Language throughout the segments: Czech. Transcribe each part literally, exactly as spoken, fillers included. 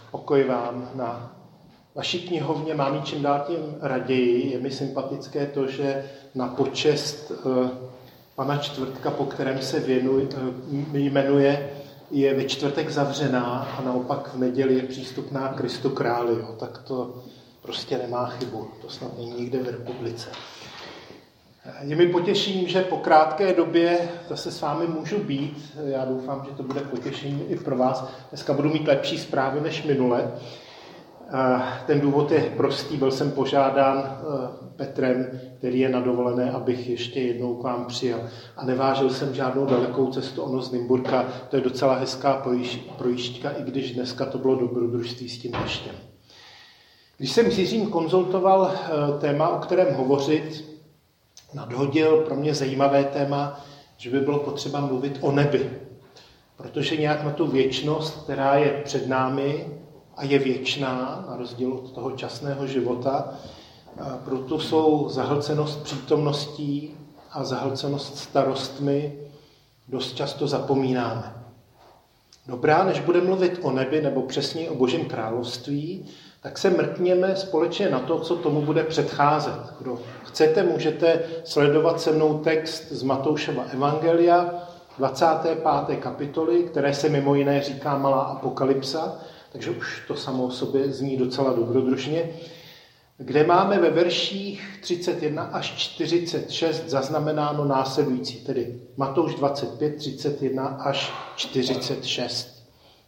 Pokoj vám na vaší knihovně, mám ji čím dál tím raději. Je mi sympatické to, že na počest pana Čtvrtka, po kterém se věnuj, jmenuje, je ve čtvrtek zavřená a naopak v neděli je přístupná Kristu králi. Jo. Tak to prostě nemá chybu. To snad není nikde v republice. Je mi potěšením, že po krátké době zase s vámi můžu být. Já doufám, že to bude potěšením i pro vás. Dneska budu mít lepší zprávy než minule. Ten důvod je prostý. Byl jsem požádán Petrem, který je na dovolené, abych ještě jednou k vám přijel. A nevážil jsem žádnou dalekou cestu. Ono z Nymburka, to je docela hezká projížďka, i když dneska to bylo dobrodružství s tím deštěm. Když jsem s Jiřím konzultoval téma, o kterém hovořit, nadhodil pro mě zajímavé téma, že by bylo potřeba mluvit o nebi. Protože nějak na tu věčnost, která je před námi a je věčná, na rozdíl od toho časného života, proto jsou zahlcenost přítomností a zahlcenost starostmi dost často zapomínáme. Dobrá, než budeme mluvit o nebi, nebo přesněji o Božím království, tak se mrkněme společně na to, co tomu bude předcházet. Kdo chcete, můžete sledovat se mnou text z Matoušova evangelia, dvacáté páté kapitoly, které se mimo jiné říká Malá apokalypsa, takže už to samo o sobě zní docela dobrodružně, kde máme ve verších třicet jedna až čtyřicet šest zaznamenáno následující, tedy Matouš dvacet pět, třicet jedna až čtyřicet šest.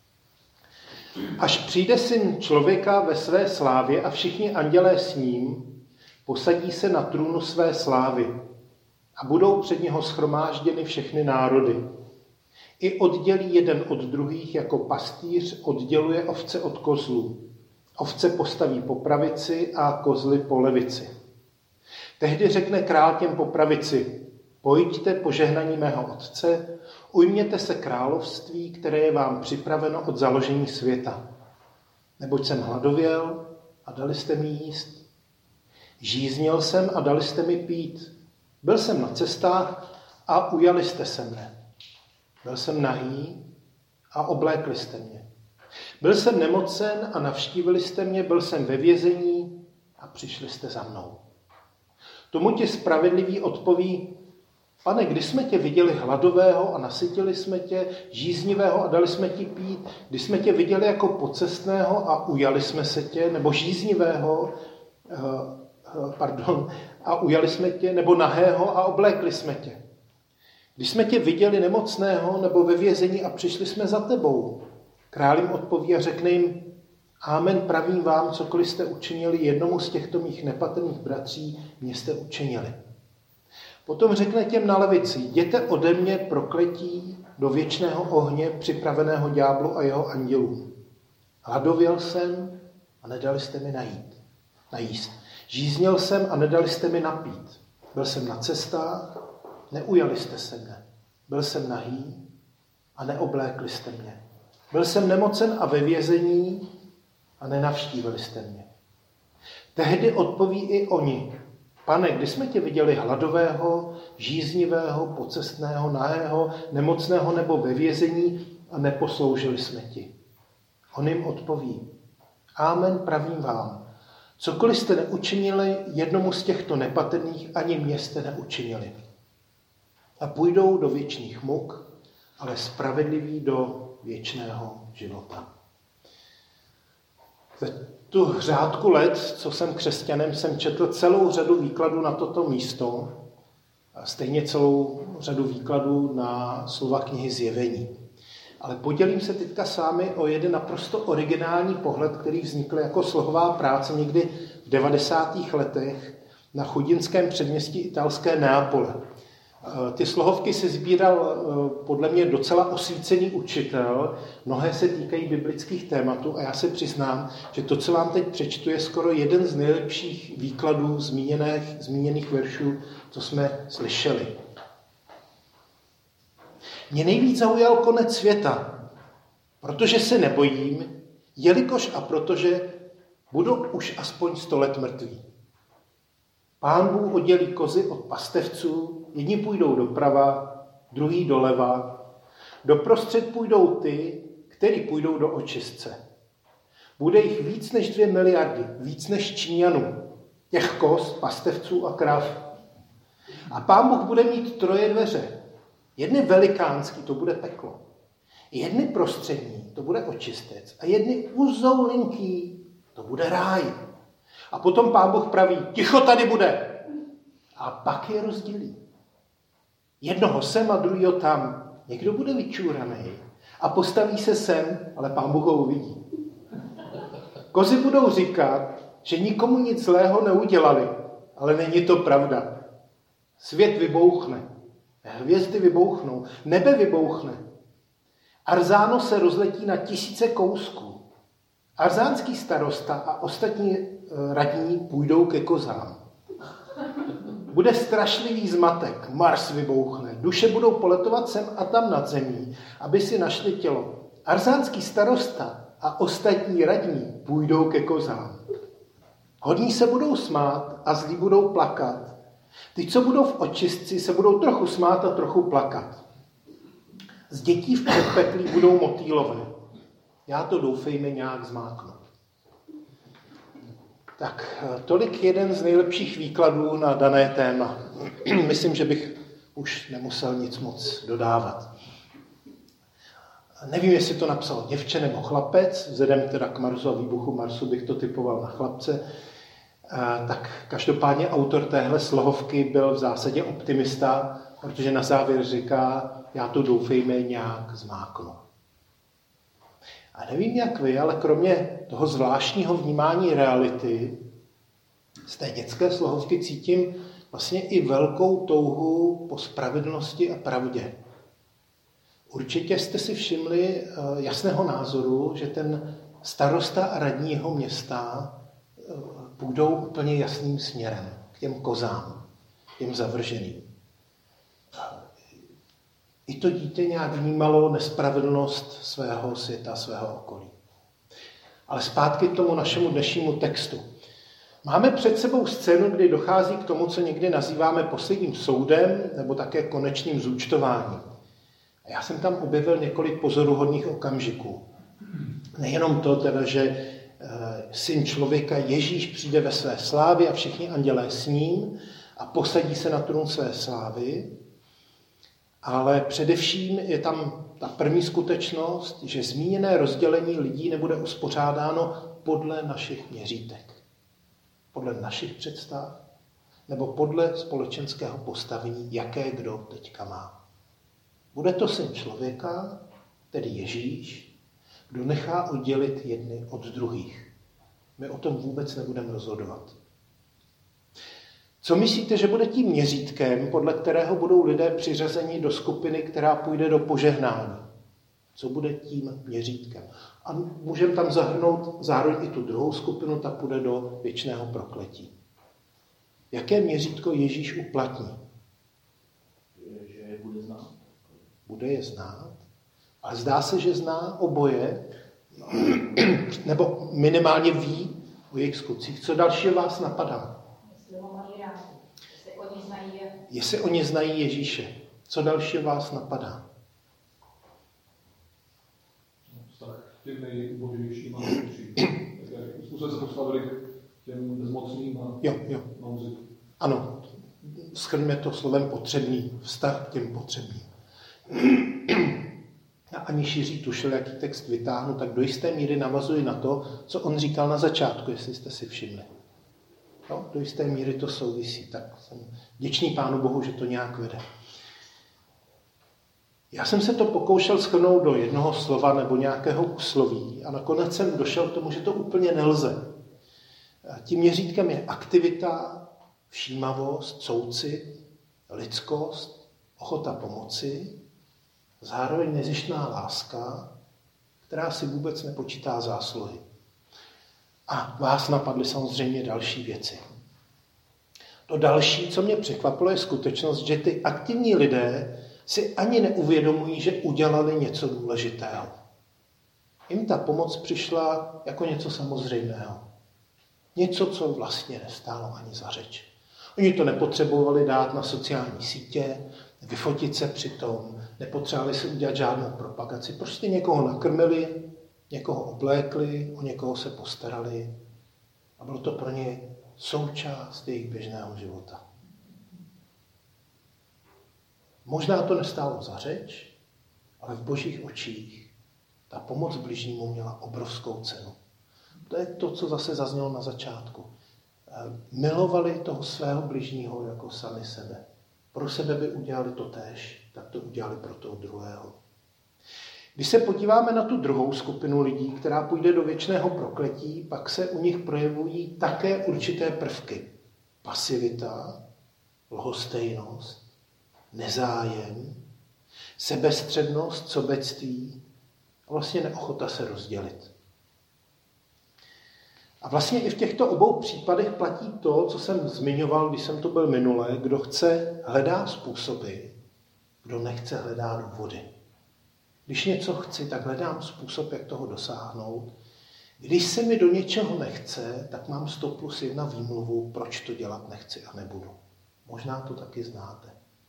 Až přijde Syn člověka ve své slávě a všichni andělé s ním, posadí se na trůnu své slávy a budou před něho shromážděny všechny národy. I oddělí jeden od druhých, jako pastýř odděluje ovce od kozlů. Ovce postaví po pravici a kozly po levici. Tehdy řekne král těm po pravici: pojďte požehnaní mého otce, ujměte se království, které je vám připraveno od založení světa. Neboť jsem hladověl a dali jste mi jíst. Žízněl jsem a dali jste mi pít. Byl jsem na cestách a ujali jste se mne. Byl jsem nahý a oblékli jste mě. Byl jsem nemocen a navštívili jste mě, byl jsem ve vězení a přišli jste za mnou. Tomu ti spravedlivý odpoví: Pane, kdy jsme tě viděli hladového a nasytili jsme tě, žíznivého a dali jsme ti pít, kdy jsme tě viděli jako pocestného a ujali jsme se tě, nebo žíznivého, pardon, a ujali jsme tě, nebo nahého a oblékli jsme tě. Když jsme tě viděli nemocného nebo ve vězení a přišli jsme za tebou. Král jim odpoví a řekne jim: Amen, pravím vám, cokoliv jste učinili jednomu z těchto mých nepatrných bratří, mě jste učinili. Potom řekne těm na levici: jděte ode mě prokletí do věčného ohně připraveného ďáblu a jeho andělům. Hladověl jsem a nedali jste mi najít, najíst. Žízněl jsem a nedali jste mi napít. Byl jsem na cestách, neujali jste se mne. Byl jsem nahý a neoblékli jste mě. Byl jsem nemocen a ve vězení a nenavštívili jste mě. Tehdy odpoví i oni: Pane, kdy jsme tě viděli hladového, žíznivého, pocestného, nahého, nemocného nebo ve vězení a neposloužili jsme ti? On jim odpoví: Amen, pravím vám, cokoliv jste neučinili jednomu z těchto nepatrných, ani mě jste neučinili. A půjdou do věčných muk, ale spravedliví do věčného života. Za tu řádku let, co jsem křesťanem, jsem četl celou řadu výkladů na toto místo a stejně celou řadu výkladů na slova knihy Zjevení. Ale podělím se teďka s vámi o jeden naprosto originální pohled, který vznikl jako slohová práce někdy v devadesátých letech na chudinském předměstí italské Neapole. Ty slohovky si sbíral podle mě docela osvícený učitel, mnohé se týkají biblických tématů a já se přiznám, že to, co vám teď přečtu, je skoro jeden z nejlepších výkladů zmíněných, zmíněných veršů, co jsme slyšeli. Mě nejvíc zaujal konec světa, protože se nebojím, jelikož a protože budu už aspoň sto let mrtvý. Pán Bůh oddělí kozy od pastevců, jedni půjdou doprava, druhý doleva. Doprostřed půjdou ty, kteří půjdou do očistce. Bude jich víc než dvě miliardy, víc než Číňanů, těch koz, pastevců a krav. A Pán Bůh bude mít troje dveře. Jedny velikánský, to bude peklo. Jedny prostřední, to bude očistec. A jedny uzoulinký, to bude ráj. A potom Pán Bůh praví, ticho tady bude. A pak je rozdělí. Jednoho sem a druhýho tam. Někdo bude vyčúraný a postaví se sem, ale Pán Bůh ho uvidí. Kozy budou říkat, že nikomu nic zlého neudělali, ale není to pravda. Svět vybouchne, hvězdy vybouchnou, nebe vybouchne. Arzáno se rozletí na tisíce kousků. Arzánský starosta a ostatní radní půjdou ke kozám. Bude strašlivý zmatek, Mars vybouchne, duše budou poletovat sem a tam nad zemí, aby si našli tělo. Arzánský starosta a ostatní radní půjdou ke kozám. Hodní se budou smát a zlí budou plakat. Ty, co budou v očistci, se budou trochu smát a trochu plakat. Z dětí v předpeklí budou motýlové. Já to doufejme nějak zmáknu. Tak, tolik jeden z nejlepších výkladů na dané téma. Myslím, že bych už nemusel nic moc dodávat. Nevím, jestli to napsal děvče nebo chlapec, vzhledem teda k Marsu a výbuchu Marsu bych to typoval na chlapce. Tak každopádně autor téhle slohovky byl v zásadě optimista, protože na závěr říká, já to doufejme nějak zmáknu. A nevím, jak vy, ale kromě toho zvláštního vnímání reality z té dětské slohovky cítím vlastně i velkou touhu po spravedlnosti a pravdě. Určitě jste si všimli jasného názoru, že ten starosta a radní jeho města půjdou úplně jasným směrem k těm kozám, těm zavrženým. I to dítě nějak vnímalo nespravedlnost svého světa, svého okolí. Ale zpátky k tomu našemu dnešnímu textu. Máme před sebou scénu, kdy dochází k tomu, co někdy nazýváme posledním soudem nebo také konečným zúčtováním. A já jsem tam objevil několik pozoruhodných okamžiků. Nejenom to, teda, že syn člověka Ježíš přijde ve své slávě a všichni andělé s ním a posadí se na trůn své slávy, ale především je tam ta první skutečnost, že zmíněné rozdělení lidí nebude uspořádáno podle našich měřítek, podle našich představ nebo podle společenského postavení, jaké kdo teďka má. Bude to syn člověka, tedy Ježíš, kdo nechá oddělit jedny od druhých. My o tom vůbec nebudeme rozhodovat. Co myslíte, že bude tím měřítkem, podle kterého budou lidé přiřazeni do skupiny, která půjde do požehnání? Co bude tím měřítkem? A můžeme tam zahrnout zároveň i tu druhou skupinu, ta půjde do věčného prokletí. Jaké měřítko Ježíš uplatní? Že je bude znát. Bude je znát. A zdá se, že zná oboje, nebo minimálně ví o jejich skutcích. Co dalšího vás napadá? Jestli ho mají rádi, jestli oni znají je. Jestli oni znají Ježíše. Co dalšího vás napadá? Vztah k těm nejubožnějším a nejlepším. Jak jsme se postavili k těm bezmocným a jo, jo. nouzi. Ano, shrňme to slovem potřebný. Vztah k těm potřebným. A aniž Jiří tušil, jaký text vytáhnu, tak do jisté míry navazuji na to, co on říkal na začátku, jestli jste si všimli. No, do jisté míry to souvisí, tak jsem vděčný Pánu Bohu, že to nějak vede. Já jsem se to pokoušel shrnout do jednoho slova nebo nějakého úsloví a nakonec jsem došel k tomu, že to úplně nelze. Tím měřítkem je aktivita, všímavost, soucit, lidskost, ochota pomoci, zároveň nezištná láska, která si vůbec nepočítá zásluhy. A vás napadly samozřejmě další věci. To další, co mě překvapilo, je skutečnost, že ty aktivní lidé si ani neuvědomují, že udělali něco důležitého. Jim ta pomoc přišla jako něco samozřejmého. Něco, co vlastně nestálo ani za řeč. Oni to nepotřebovali dát na sociální sítě, vyfotit se přitom, nepotřebovali si udělat žádnou propagaci. Prostě někoho nakrmili, Někoho oblékli, o někoho se postarali a bylo to pro ně součást jejich běžného života. Možná to nestálo za řeč, ale v Božích očích ta pomoc bližnímu měla obrovskou cenu. To je to, co zase zaznělo na začátku. Milovali toho svého bližního jako sami sebe. Pro sebe by udělali to též, tak to udělali pro toho druhého. Když se podíváme na tu druhou skupinu lidí, která půjde do věčného prokletí, pak se u nich projevují také určité prvky. Pasivita, lhostejnost, nezájem, sebestřednost, sobectví a vlastně neochota se rozdělit. A vlastně i v těchto obou případech platí to, co jsem zmiňoval, když jsem to byl minule, kdo chce, hledá způsoby, kdo nechce, hledá důvody. Když něco chci, tak hledám způsob, jak toho dosáhnout. Když se mi do něčeho nechce, tak mám sto plus jedna výmluvu, proč to dělat nechci a nebudu. Možná to taky znáte.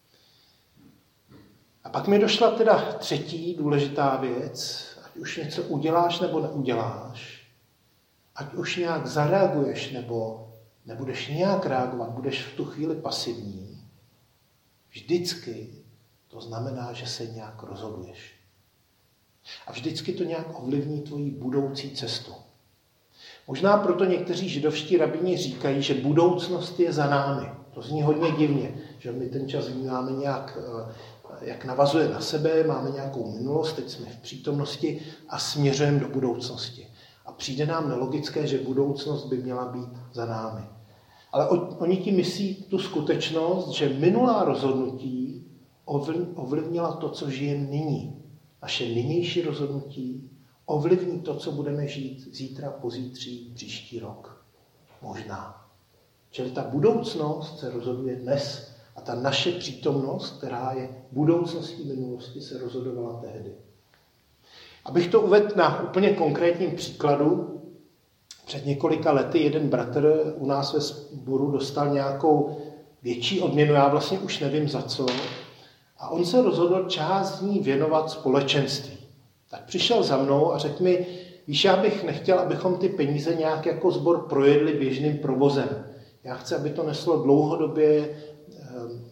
A pak mi došla teda třetí důležitá věc, ať už něco uděláš nebo neuděláš, ať už nějak zareaguješ nebo nebudeš nějak reagovat, budeš v tu chvíli pasivní, vždycky to znamená, že se nějak rozhoduješ. A vždycky to nějak ovlivní tvoji budoucí cestu. Možná proto někteří židovští rabíni říkají, že budoucnost je za námi. To zní hodně divně, že my ten čas vnímáme nějak, jak navazuje na sebe, máme nějakou minulost, teď jsme v přítomnosti a směřujeme do budoucnosti. A přijde nám nelogické, že budoucnost by měla být za námi. Ale oni tím myslí tu skutečnost, že minulá rozhodnutí ovlivnila to, co žijeme nyní. Naše nynější rozhodnutí ovlivní to, co budeme žít zítra, pozítří, příští rok. Možná. Čili ta budoucnost se rozhoduje dnes a ta naše přítomnost, která je budoucností minulosti, se rozhodovala tehdy. Abych to uvedl na úplně konkrétním příkladu, před několika lety jeden bratr u nás ve sboru dostal nějakou větší odměnu, já vlastně už nevím za co, a on se rozhodl část z ní věnovat společenství. Tak přišel za mnou a řekl mi, víš, já bych nechtěl, abychom ty peníze nějak jako sbor projedli běžným provozem. Já chci, aby to neslo dlouhodobě eh,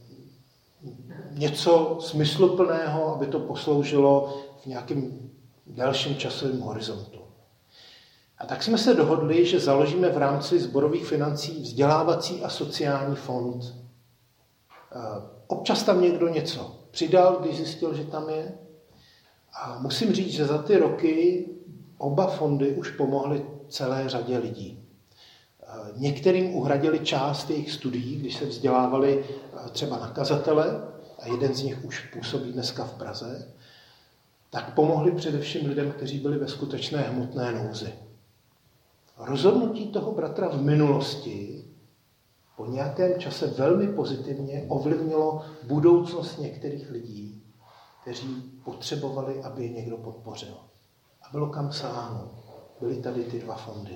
něco smysluplného, aby to posloužilo v nějakém delším časovém horizontu. A tak jsme se dohodli, že založíme v rámci sborových financí vzdělávací a sociální fond. Občas tam někdo něco přidal, když zjistil, že tam je. A musím říct, že za ty roky oba fondy už pomohly celé řadě lidí. Některým uhradili část jejich studií, když se vzdělávali třeba na kazatele, a jeden z nich už působí dneska v Praze, tak pomohli především lidem, kteří byli ve skutečné hmotné nouzi. Rozhodnutí toho bratra v minulosti po nějakém čase velmi pozitivně ovlivnilo budoucnost některých lidí, kteří potřebovali, aby je někdo podpořil. A bylo kam sáhnout. Byly tady ty dva fondy.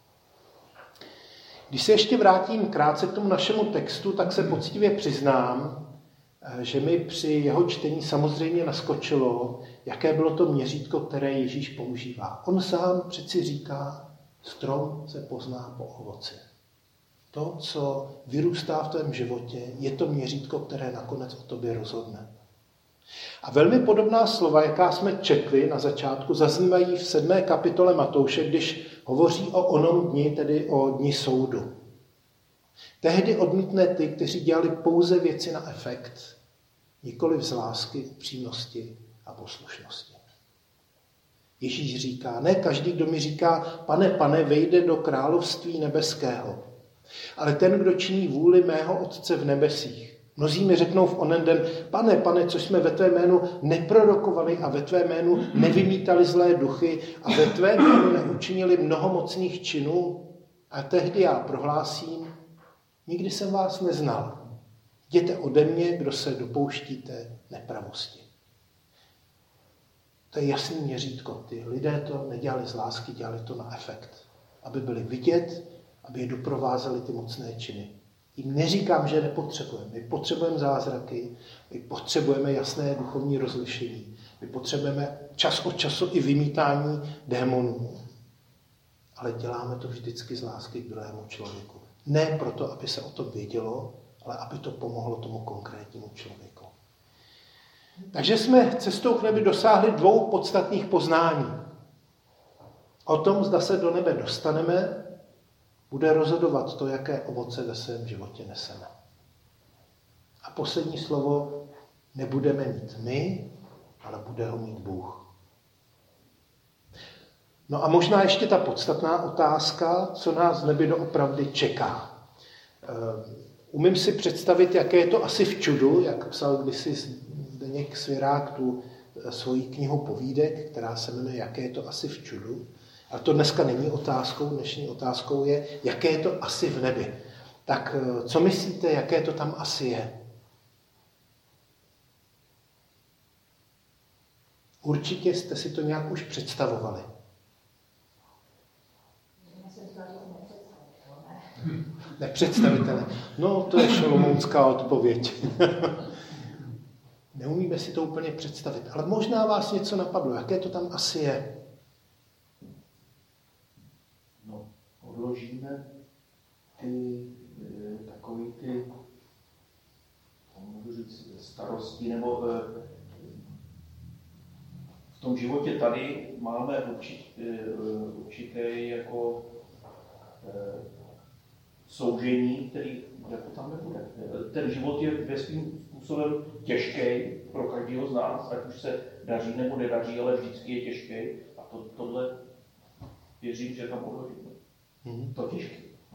Když se ještě vrátím krátce k tomu našemu textu, tak se poctivě přiznám, že mi při jeho čtení samozřejmě naskočilo, jaké bylo to měřítko, které Ježíš používá. On sám přeci říká, strom se pozná po ovoci. To, co vyrůstá v tvém životě, je to měřítko, které nakonec o tobě rozhodne. A velmi podobná slova, jaká jsme četli na začátku, zaznívají v sedmé kapitole Matouše, když hovoří o onom dni, tedy o dni soudu. Tehdy odmítne ty, kteří dělali pouze věci na efekt, nikoli z lásky, upřímnosti a poslušnosti. Ježíš říká, ne každý, kdo mi říká, pane, pane, vejde do království nebeského, ale ten, kdo činí vůli mého Otce v nebesích. Mnozí mi řeknou v onen den, pane, pane, co jsme ve tvé jménu neprorokovali a ve tvé jménu nevymítali zlé duchy a ve tvé jménu neučinili mnoho mocných činů. A tehdy já prohlásím, nikdy jsem vás neznal. Jděte ode mě, kdo se dopouštíte nepravosti. To je jasný měřítko. Ty lidé to nedělali z lásky, dělali to na efekt. Aby byli vidět, aby je doprovázely ty mocné činy. Jím neříkám, že nepotřebujeme. My potřebujeme zázraky, my potřebujeme jasné duchovní rozlišení. My potřebujeme čas od času i vymítání démonů. Ale děláme to vždycky z lásky k druhému člověku. Ne proto, aby se o tom vědělo, ale aby to pomohlo tomu konkrétnímu člověku. Takže jsme cestou k nebi dosáhli dvou podstatných poznání. O tom, zda se do nebe dostaneme, bude rozhodovat to, jaké ovoce ve svém životě neseme. A poslední slovo nebudeme mít my, ale bude ho mít Bůh. No a možná ještě ta podstatná otázka, co nás v nebi doopravdy čeká. Umím si představit, jaké je to asi v čudu, jak psal kdysi Zdeněk Svěrák tu svoji knihu povídek, která se jmenuje Jaké je to asi v čudu. Ale to dneska není otázkou, dnešní otázkou je, jaké je to asi v nebi. Tak co myslíte, jaké to tam asi je? Určitě jste si to nějak už představovali. Nepředstavitelné. No, to je šolomounská odpověď. Neumíme si to úplně představit, ale možná vás něco napadlo. Jaké to tam asi je? No, odložíme ty takový ty můžu říct, starosti, nebo v tom životě tady máme určité jako soužení, který jako tam nebude. Ten život je ve svým způsobem těžký pro každého z nás, ať už se daří nebo nedaří, ale vždycky je těžký. A to, tohle věřím, že tam odložíme. Hmm. To těžké.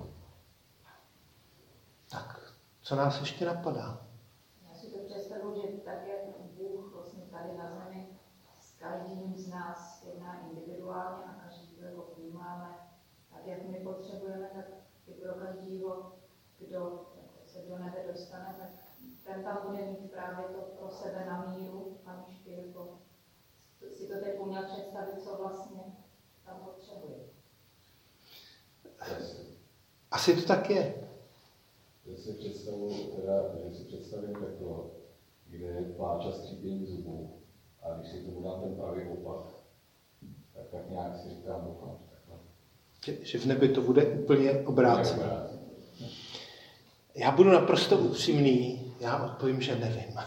Tak, co nás ještě napadá? Já si to představuji, že tak, jak Bůh vlastně tady na zemi s každým z nás jedná individuálně a každý ho vnímáme, tak jak my potřebujeme, tak i pro každého, kdo se do nebe dostane, tak ten tam bude mít právě to pro sebe na míru, aniž by jako si to teď uměl představit, co vlastně tam potřebuje. Asi to tak je. Já si představuji, teda, že si představím peklo, kde je pláč a skřípění zubů. A když si tomu dám ten pravý opak, tak, tak nějak si říkám, doufám, že takhle. Že v nebi to bude úplně obrácené. Já budu naprosto upřímný, já odpovím, že nevím.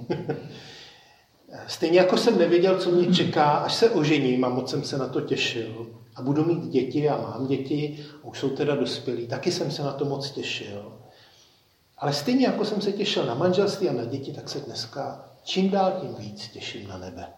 Stejně jako jsem nevěděl, co mě čeká, až se ožením, a moc jsem se na to těšil. A budu mít děti a mám děti, a už jsou teda dospělí, taky jsem se na to moc těšil. Ale stejně jako jsem se těšil na manželství a na děti, tak se dneska čím dál tím víc těším na nebe.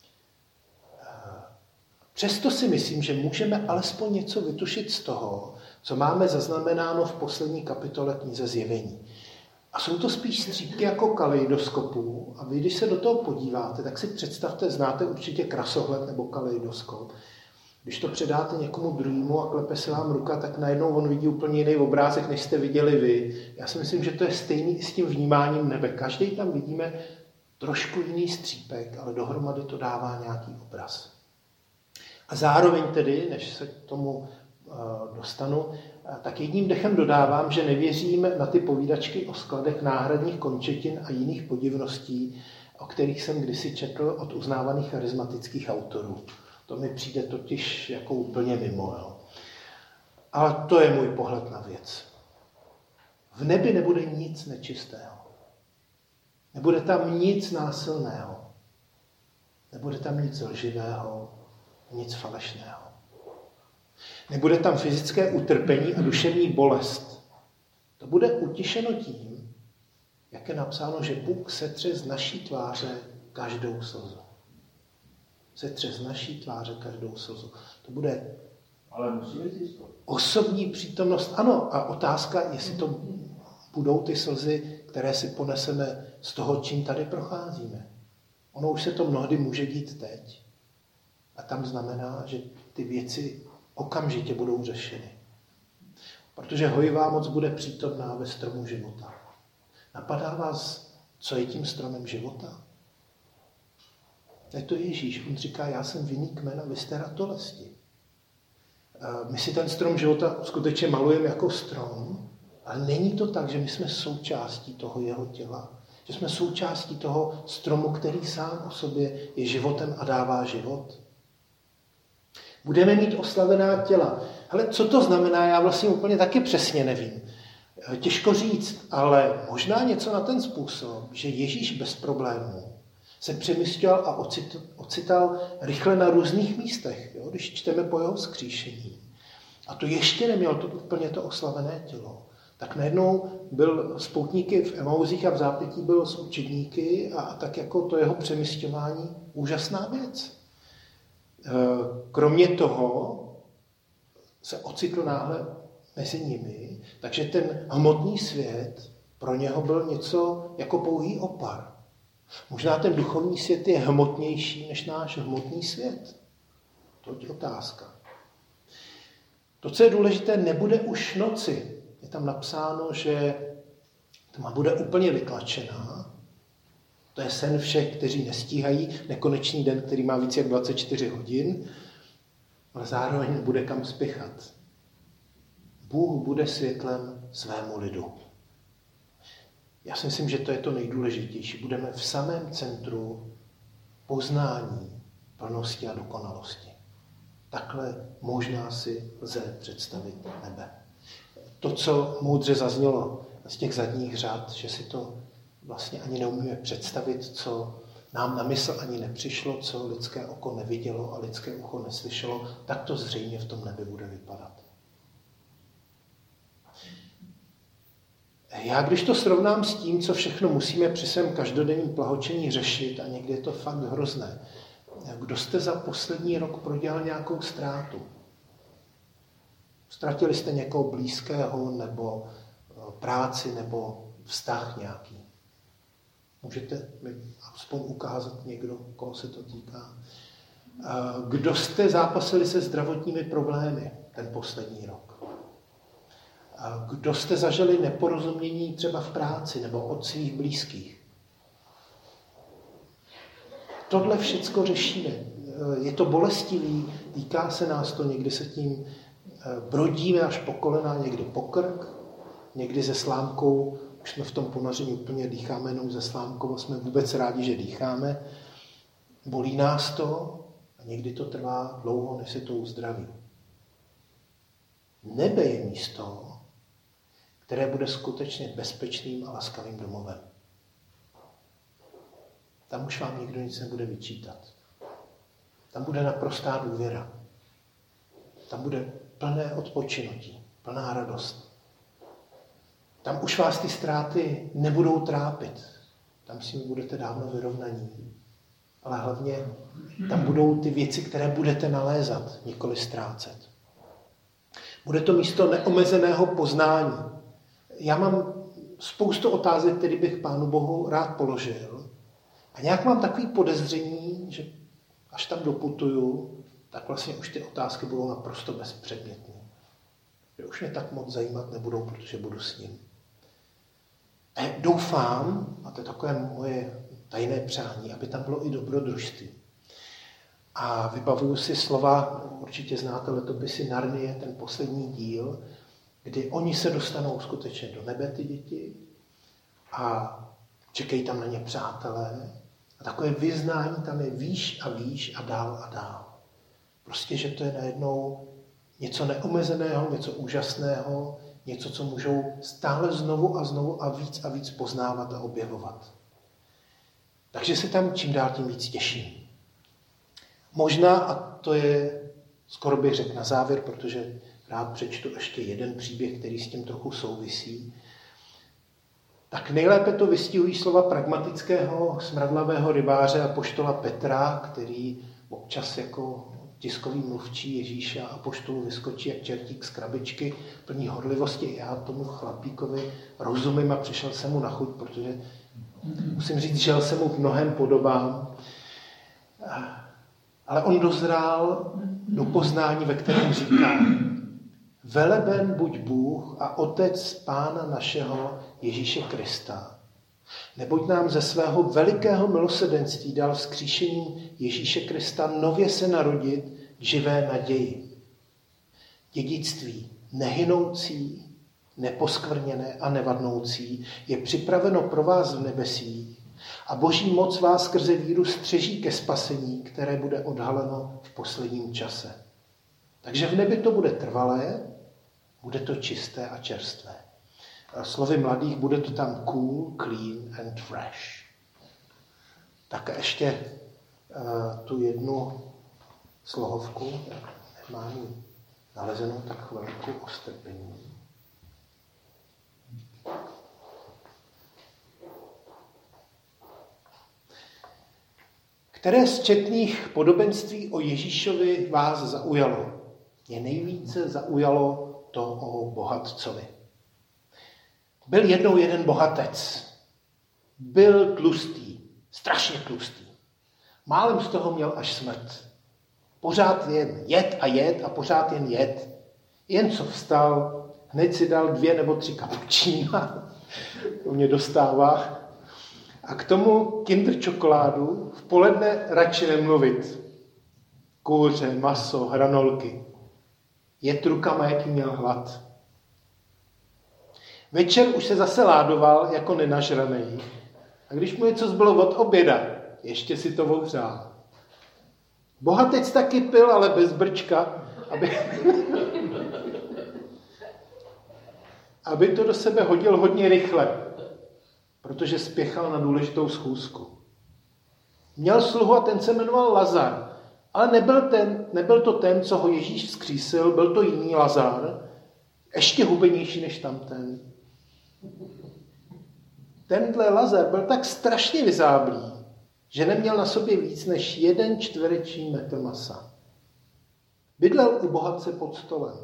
Přesto si myslím, že můžeme alespoň něco vytušit z toho, co máme zaznamenáno v poslední kapitole knize Zjevení. A jsou to spíš střípky jako kaleidoskopu. A vy, když se do toho podíváte, tak si představte, znáte určitě krasohled nebo kaleidoskop. Když to předáte někomu druhému a klepe se vám ruka, tak najednou on vidí úplně jiný obrázek, než jste viděli vy. Já si myslím, že to je stejný s tím vnímáním nebe. Každý tam vidíme trošku jiný střípek, ale dohromady to dává nějaký obraz. A zároveň tedy, než se k tomu dostanu, tak jedním dechem dodávám, že nevěřím na ty povídačky o skladech náhradních končetin a jiných podivností, o kterých jsem kdysi četl od uznávaných charismatických autorů. To mi přijde totiž jako úplně mimo. Jo. Ale to je můj pohled na věc. V nebi nebude nic nečistého. Nebude tam nic násilného. Nebude tam nic lživého, nic falešného. Nebude tam fyzické utrpení a duševní bolest. To bude utišeno tím, jak je napsáno, že Bůh setře z naší tváře každou slzu. Setře z naší tváře každou slzu. To bude ale musíme zjistit. Osobní přítomnost. Ano, a otázka, jestli to budou ty slzy, které si poneseme z toho, čím tady procházíme. Ono už se to mnohdy může dít teď. A tam znamená, že ty věci okamžitě budou řešeny. Protože hojivá moc bude přítomná ve stromu života. Napadá vás, co je tím stromem života? Je to Ježíš. On říká, já jsem vinný kmen a vy jste ratolesti. My si ten strom života skutečně malujeme jako strom, ale není to tak, že my jsme součástí toho jeho těla. Že jsme součástí toho stromu, který sám o sobě je životem a dává život. Budeme mít oslavená těla. Hele, co to znamená, já vlastně úplně taky přesně nevím. Těžko říct, ale možná něco na ten způsob, že Ježíš bez problémů se přemysťoval a ocit, ocital rychle na různých místech, jo, když čteme po jeho vzkříšení. A to ještě neměl to úplně to oslavené tělo. Tak najednou byl s poutníky v Emauzích a v zápětí byl s učedníky a tak jako to jeho přemysťování úžasná věc. Kromě toho se ocitl náhle mezi nimi, takže ten hmotný svět pro něho byl něco jako pouhý opar. Možná ten duchovní svět je hmotnější než náš hmotný svět. To je otázka. To, co je důležité, nebude už noci. Je tam napsáno, že tma bude úplně vytlačená. To je sen všech, kteří nestíhají nekonečný den, který má více jak dvacet čtyři hodin, ale zároveň nebude kam spěchat. Bůh bude světlem svému lidu. Já si myslím, že to je to nejdůležitější. Budeme v samém centru poznání, plnosti a dokonalosti. Takhle možná si lze představit nebe. To, co moudře zaznělo z těch zadních řad, že si to vlastně ani neumíme představit, co nám na mysl ani nepřišlo, co lidské oko nevidělo a lidské ucho neslyšelo, tak to zřejmě v tom nebi bude vypadat. Já když to srovnám s tím, co všechno musíme při svém každodenním plahočení řešit, a někdy je to fakt hrozné, kdo jste za poslední rok prodělal nějakou ztrátu? Ztratili jste někoho blízkého, nebo práci, nebo vztah nějaký? Můžete mi aspoň ukázat někdo, koho se to týká? Kdo jste zápasili se zdravotními problémy ten poslední rok? Kdo jste zažili neporozumění třeba v práci nebo od svých blízkých? Tohle všecko řešíme. Je to bolestivý, týká se nás to, někdy se tím brodíme až po kolena, někdy po krk, někdy se slámkou, už jsme v tom ponoření úplně dýcháme jenom se slámkou a jsme vůbec rádi, že dýcháme. Bolí nás to a někdy to trvá dlouho, než se to uzdraví. Nebe je místo, které bude skutečně bezpečným a laskavým domovem. Tam už vám nikdo nic nebude vyčítat. Tam bude naprostá důvěra. Tam bude plné odpočinutí, plná radost. Tam už vás ty ztráty nebudou trápit. Tam si budete dávno vyrovnaní. Ale hlavně tam budou ty věci, které budete nalézat, nikoli ztrácet. Bude to místo neomezeného poznání. Já mám spoustu otázek, které bych Pánu Bohu rád položil. A nějak mám takový podezření, že až tam doputuju, tak vlastně už ty otázky budou naprosto bezpředmětné. Že už mě tak moc zajímat nebudou, protože budu s ním. A doufám, a to je takové moje tajné přání, aby tam bylo i dobrodružství. A vybavuju si slova, určitě znáte letopisy Narnie, ten poslední díl, kdy oni se dostanou skutečně do nebe, ty děti, a čekají tam na ně přátelé. A takové vyznání tam je výš a výš a dál a dál. Prostě, že to je najednou něco neomezeného, něco úžasného, něco, co můžou stále znovu a znovu a víc a víc poznávat a objevovat. Takže se tam čím dál tím víc těším. Možná, a to je, skoro bych řekl na závěr, protože rád přečtu ještě jeden příběh, který s tím trochu souvisí, tak nejlépe to vystihují slova pragmatického smradlavého rybáře apoštola Petra, který občas jako tiskový mluvčí Ježíše a apoštolu vyskočí jak čertík z krabičky, plný horlivosti. Já tomu chlapíkovi rozumím a přišel jsem mu na chuť, protože musím říct, že se mu v mnohem podobám. Ale on dozrál do poznání, ve kterém říká: veleben buď Bůh a Otec Pána našeho Ježíše Krista, neboť nám ze svého velikého milosrdenství dal vzkříšením Ježíše Krista nově se narodit k živé naději. Dědictví nehynoucí, neposkvrněné a nevadnoucí, je připraveno pro vás v nebesích a boží moc vás skrze víru střeží ke spasení, které bude odhaleno v posledním čase. Takže v nebi to bude trvalé, bude to čisté a čerstvé. Slovy mladých, bude to tam cool, clean and fresh. Tak ještě uh, tu jednu slohovku, nemám ji nalezenou, tak chvilku o strpení. Které z četných podobenství o Ježíšovi vás zaujalo? Mě nejvíce zaujalo to o bohatcovi. Byl jednou jeden bohatec. Byl tlustý, strašně tlustý. Málem z toho měl až smrt. Pořád jen jed a jed a pořád jen jed. Jen co vstal, hned si dal dvě nebo tři kapučína. To mě dostává. A k tomu Kinder čokoládu v poledne radši nemluvit. Kůře, maso, hranolky. Jet rukama, jaký měl hlad. Večer už se zase ládoval jako nenažranej. A když mu něco zbylo od oběda, ještě si to ohřál. Bohatec taky pil, ale bez brčka, aby, aby to do sebe hodil hodně rychle, protože spěchal na důležitou schůzku. Měl sluhu a ten se jmenoval Lazar, ale nebyl, ten, nebyl to ten, co ho Ježíš vzkřísil, byl to jiný Lazar, ještě hubenější než tamten. Tenhle Lazar byl tak strašně vyzáblý, že neměl na sobě víc než jeden čtvereční metr masa. Bydlel u bohatce pod stolem.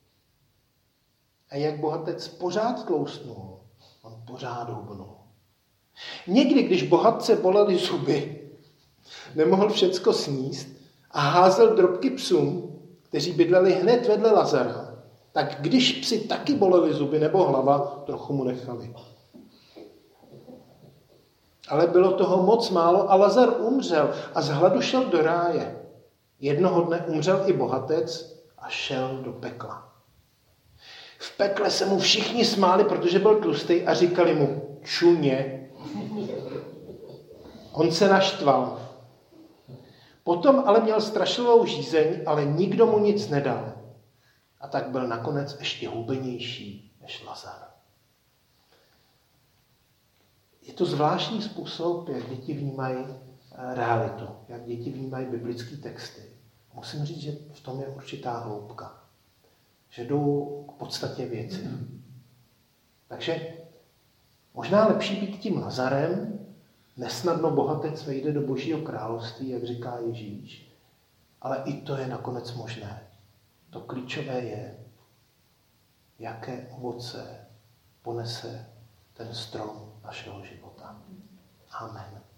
A jak bohatec pořád tloustnul, on pořád hubnul. Někdy, když bohatce bolely zuby, nemohl všecko sníst a házel drobky psům, kteří bydleli hned vedle Lazara, tak když psi taky bolely zuby nebo hlava, trochu mu nechali. Ale bylo toho moc málo a Lazar umřel a z hladu šel do ráje. Jednoho dne umřel i bohatec a šel do pekla. V pekle se mu všichni smáli, protože byl tlustý a říkali mu čuně. On se naštval. Potom ale měl strašlivou žízeň, ale nikdo mu nic nedal. A tak byl nakonec ještě hubenější než Lazar. Je to zvláštní způsob, jak děti vnímají realitu, jak děti vnímají biblické texty. Musím říct, že v tom je určitá hloubka. Že jdou k podstatě věci. Takže možná lepší být tím Lazarem, nesnadno bohatec vejde do Božího království, jak říká Ježíš, ale i to je nakonec možné. To klíčové je, jaké ovoce ponese ten strom našeho života. Amen.